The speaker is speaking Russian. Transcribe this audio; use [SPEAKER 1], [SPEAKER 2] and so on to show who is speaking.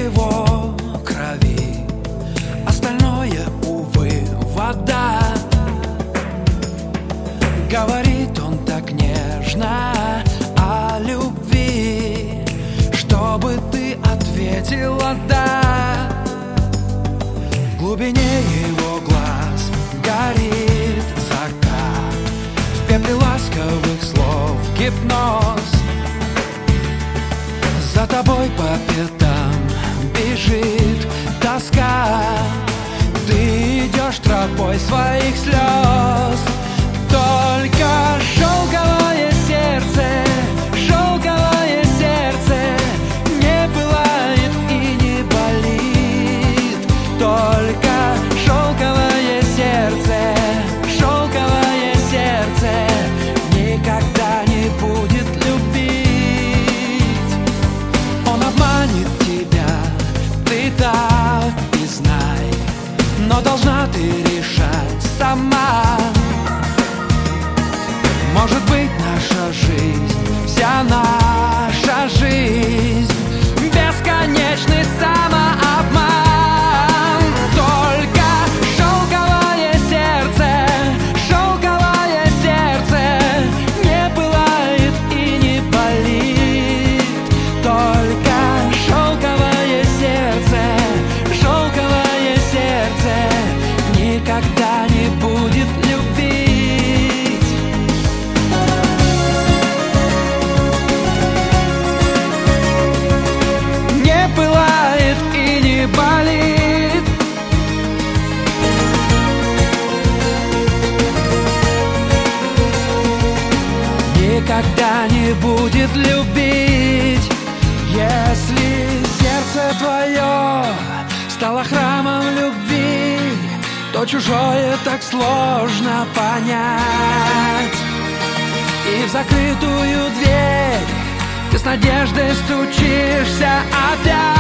[SPEAKER 1] его крови, остальное, увы, вода. Говорит он так нежно о любви, чтобы ты ответила «да». В глубине его глаз горит закат, в пепле ласковых слов гипноз. За тобой по пятам бежит тоска, ты идешь тропой своих слез. Только шелковое сердце не пылает и не болит. Только шелковое сердце никогда не будет любить. Он обманет тебя, ты так и знай, но должна ты решать сама. Может быть, наша жизнь, вся наша жизнь, бесконечный самообман. Только шелковое сердце не пылает и не болит. Только шелковое сердце никогда не будет любить. Пылает и не болит. Никогда не будет любить. Если сердце твое стало храмом любви, то чужое так сложно понять. И в закрытую дверь ты с надеждой стучишься опять.